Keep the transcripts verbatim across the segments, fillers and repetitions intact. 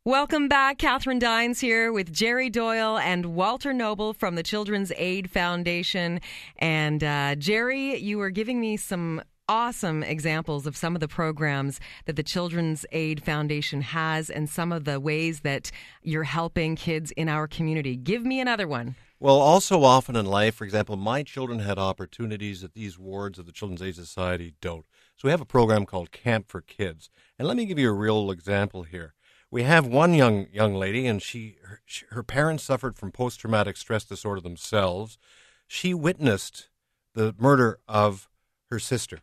Welcome back. Catherine Dines here with Jerry Doyle and Walter Noble from the Children's Aid Foundation. And uh, Jerry, you were giving me some awesome examples of some of the programs that the Children's Aid Foundation has and some of the ways that you're helping kids in our community. Give me another one. Well, also often in life, for example, my children had opportunities that these wards of the Children's Aid Society don't. So we have a program called Camp for Kids. And let me give you a real example here. We have one young young lady, and she her, her parents suffered from post-traumatic stress disorder themselves. She witnessed the murder of her sister.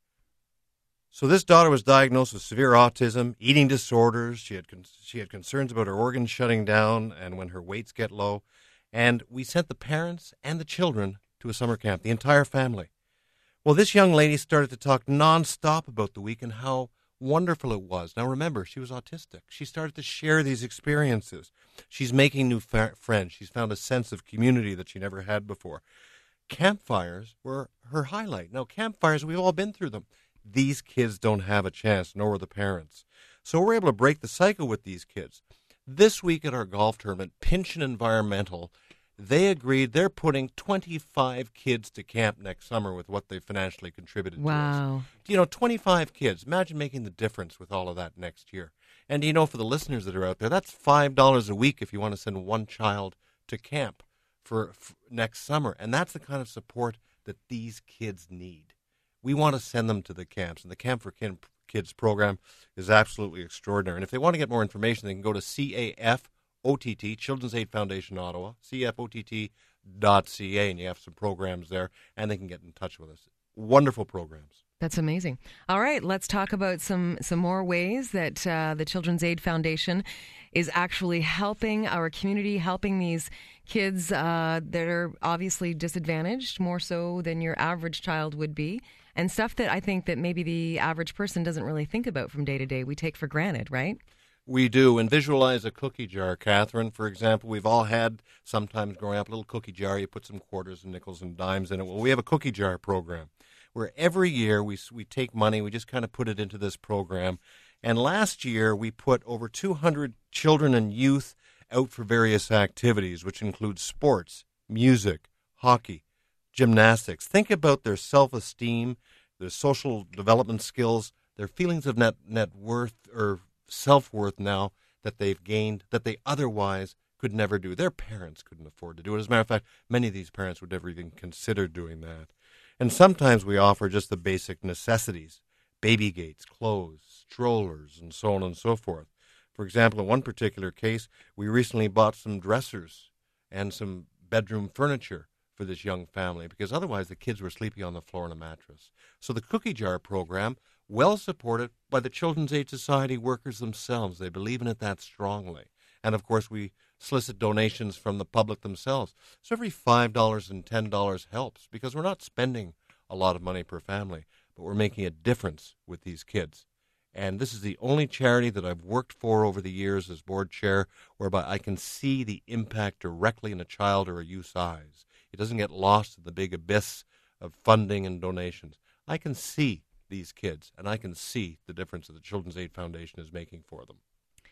So this daughter was diagnosed with severe autism, eating disorders. She had she had concerns about her organs shutting down and when her weights get low. And we sent the parents and the children to a summer camp, the entire family. Well, this young lady started to talk nonstop about the week and how wonderful it was. Now, remember, she was autistic. She started to share these experiences. She's making new fa- friends. She's found a sense of community that she never had before. Campfires were her highlight. Now, campfires, we've all been through them. These kids don't have a chance, nor the parents. So we're able to break the cycle with these kids. This week at our golf tournament, Pynchon Environmental, they agreed they're putting twenty-five kids to camp next summer with what they financially contributed wow. to us. You know, twenty-five kids. Imagine making the difference with all of that next year. And, you know, for the listeners that are out there, that's five dollars a week if you want to send one child to camp for, for next summer. And that's the kind of support that these kids need. We want to send them to the camps. And the Camp for Kids program is absolutely extraordinary. And if they want to get more information, they can go to C A F O T T, Children's Aid Foundation Ottawa, C F O T T dot C A, and you have some programs there, and they can get in touch with us. Wonderful programs. That's amazing. All right, let's talk about some, some more ways that uh, the Children's Aid Foundation is actually helping our community, helping these kids uh, that are obviously disadvantaged, more so than your average child would be, and stuff that I think that maybe the average person doesn't really think about from day to day. We take for granted, right? We do, and visualize a cookie jar, Catherine. For example, we've all had, sometimes growing up, a little cookie jar. You put some quarters and nickels and dimes in it. Well, we have a cookie jar program where every year we we take money, we just kind of put it into this program. And last year we put over two hundred children and youth out for various activities, which include sports, music, hockey, gymnastics. Think about their self-esteem, their social development skills, their feelings of net, net worth or self-worth now that they've gained that they otherwise could never do. Their parents couldn't afford to do it. As a matter of fact, many of these parents would never even consider doing that. And sometimes we offer just the basic necessities, baby gates, clothes, strollers, and so on and so forth. For example, in one particular case, we recently bought some dressers and some bedroom furniture for this young family because otherwise the kids were sleeping on the floor on a mattress. So the cookie jar program, well supported by the Children's Aid Society workers themselves. They believe in it that strongly. And, of course, we solicit donations from the public themselves. So every five dollars and ten dollars helps because we're not spending a lot of money per family, but we're making a difference with these kids. And this is the only charity that I've worked for over the years as board chair whereby I can see the impact directly in a child or a youth's eyes. It doesn't get lost in the big abyss of funding and donations. I can see these kids, and I can see the difference that the Children's Aid Foundation is making for them.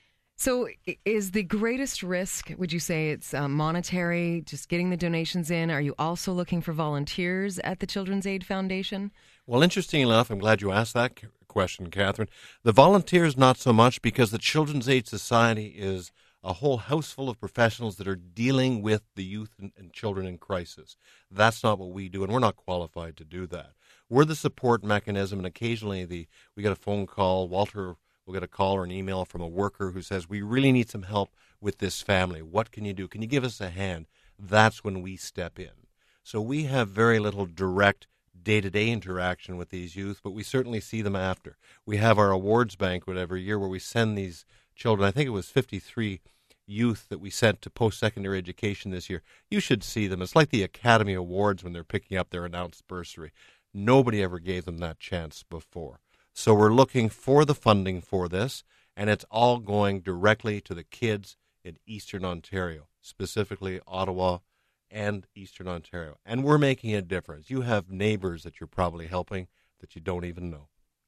So is the greatest risk, would you say it's uh, monetary, just getting the donations in? Are you also looking for volunteers at the Children's Aid Foundation? Well, interesting enough, I'm glad you asked that question, Catherine. The volunteers, not so much, because the Children's Aid Society is a whole house full of professionals that are dealing with the youth and, and children in crisis. That's not what we do, and we're not qualified to do that. We're the support mechanism, and occasionally the we get a phone call. Walter will get a call or an email from a worker who says, we really need some help with this family. What can you do? Can you give us a hand? That's when we step in. So we have very little direct day-to-day interaction with these youth, but we certainly see them after. We have our awards banquet every year where we send these children. I think it was fifty-three youth that we sent to post-secondary education this year. You should see them. It's like the Academy Awards when they're picking up their announced bursary. Nobody ever gave them that chance before. So we're looking for the funding for this, and it's all going directly to the kids in Eastern Ontario, specifically Ottawa and Eastern Ontario. And we're making a difference. You have neighbors that you're probably helping that you don't even know.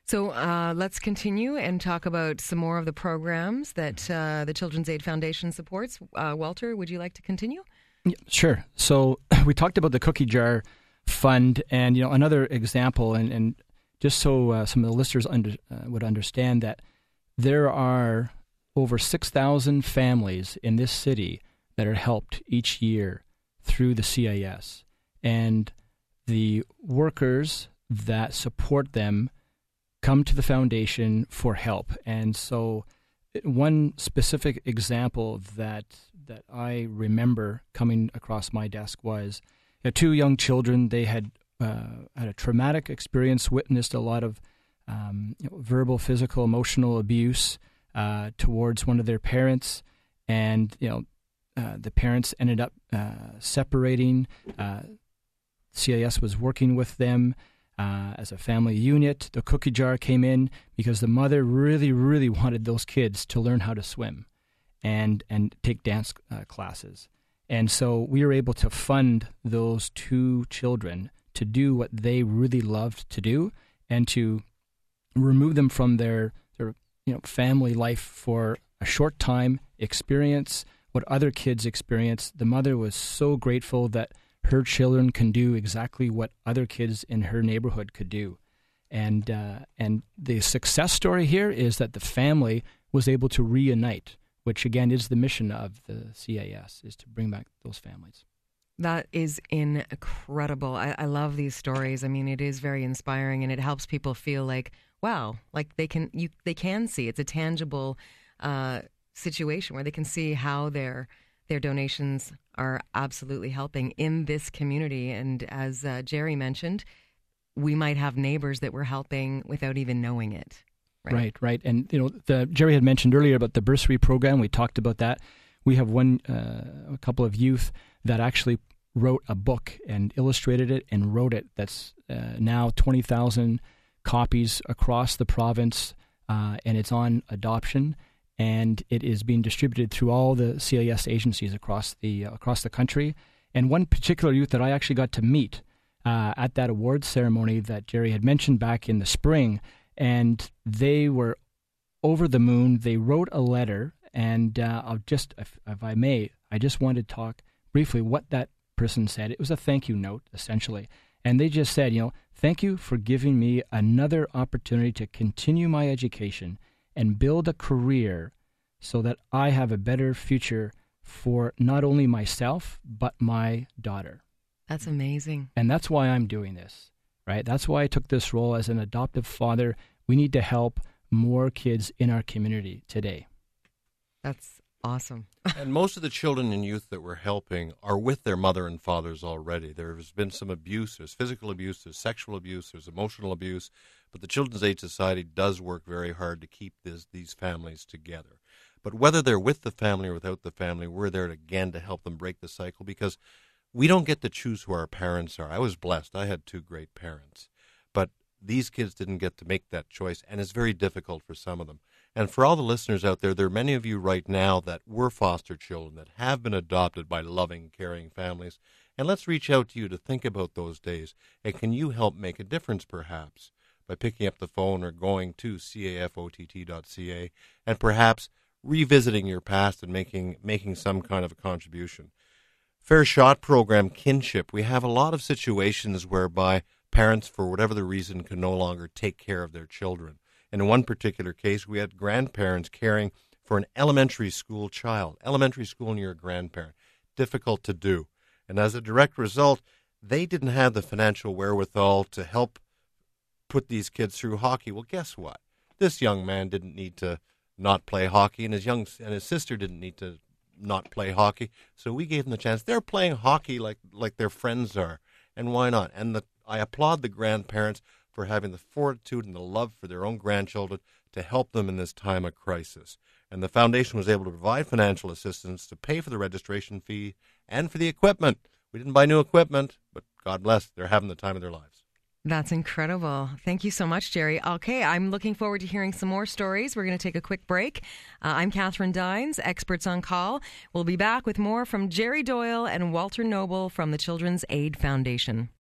So uh, let's continue and talk about some more of the programs that uh, the Children's Aid Foundation supports. Uh, Walter, would you like to continue? Yeah, sure. So we talked about the Cookie Jar Fund, and you know another example, and, and just so uh, some of the listeners under, uh, would understand that there are over six thousand families in this city that are helped each year through the C I S, and the workers that support them come to the foundation for help. And so one specific example that that I remember coming across my desk was you know, two young children. They had uh, had a traumatic experience, witnessed a lot of um, you know, verbal, physical, emotional abuse uh, towards one of their parents, and you know uh, the parents ended up uh, separating. Uh, C I S was working with them Uh, as a family unit. The Cookie Jar came in because the mother really, really wanted those kids to learn how to swim and and take dance uh, classes. And so we were able to fund those two children to do what they really loved to do and to remove them from their, their you know family life for a short time, experience what other kids experience. The mother was so grateful that her children can do exactly what other kids in her neighborhood could do. And uh, and the success story here is that the family was able to reunite, which again is the mission of the C A S, is to bring back those families. That is incredible. I, I love these stories. I mean, it is very inspiring, and it helps people feel like, wow, like they can you they can see. It's a tangible uh, situation where they can see how their their donations are absolutely helping in this community. And as uh, Jerry mentioned, we might have neighbors that we're helping without even knowing it. Right, right. right. And, you know, the, Jerry had mentioned earlier about the bursary program. We talked about that. We have one, uh, a couple of youth that actually wrote a book and illustrated it and wrote it. That's uh, now twenty thousand copies across the province, uh, and it's on adoption. And it is being distributed through all the C I S agencies across the uh, across the country. And one particular youth that I actually got to meet uh, at that awards ceremony that Jerry had mentioned back in the spring, and they were over the moon. They wrote a letter, and uh, I'll just, if, if I may, I just wanted to talk briefly what that person said. It was a thank you note, essentially. And they just said, you know, thank you for giving me another opportunity to continue my education and build a career so that I have a better future for not only myself, but my daughter. That's amazing. And that's why I'm doing this, right? That's why I took this role as an adoptive father. We need to help more kids in our community today. That's awesome. And most of the children and youth that we're helping are with their mother and fathers already. There's been some abuse. There's physical abuse. There's sexual abuse. There's emotional abuse. But the Children's Aid Society does work very hard to keep this, these families together. But whether they're with the family or without the family, we're there again to help them break the cycle, because we don't get to choose who our parents are. I was blessed. I had two great parents. But these kids didn't get to make that choice, and it's very difficult for some of them. And for all the listeners out there, there are many of you right now that were foster children, that have been adopted by loving, caring families. And let's reach out to you to think about those days. And can you help make a difference, perhaps, by picking up the phone or going to C A F O T T dot C A and perhaps revisiting your past and making making some kind of a contribution. Fair Shot program, kinship. We have a lot of situations whereby parents, for whatever the reason, can no longer take care of their children. And in one particular case, we had grandparents caring for an elementary school child. Elementary school near a grandparent. Difficult to do. And as a direct result, they didn't have the financial wherewithal to help put these kids through hockey. Well, guess what? This young man didn't need to not play hockey, and his young and his sister didn't need to not play hockey. So we gave them the chance. They're playing hockey like like their friends are, and why not? And the, I applaud the grandparents for having the fortitude and the love for their own grandchildren to help them in this time of crisis. And the foundation was able to provide financial assistance to pay for the registration fee and for the equipment. We didn't buy new equipment, but God bless, they're having the time of their lives. That's incredible. Thank you so much, Jerry. Okay, I'm looking forward to hearing some more stories. We're going to take a quick break. Uh, I'm Catherine Dines, Experts on Call. We'll be back with more from Jerry Doyle and Walter Noble from the Children's Aid Foundation.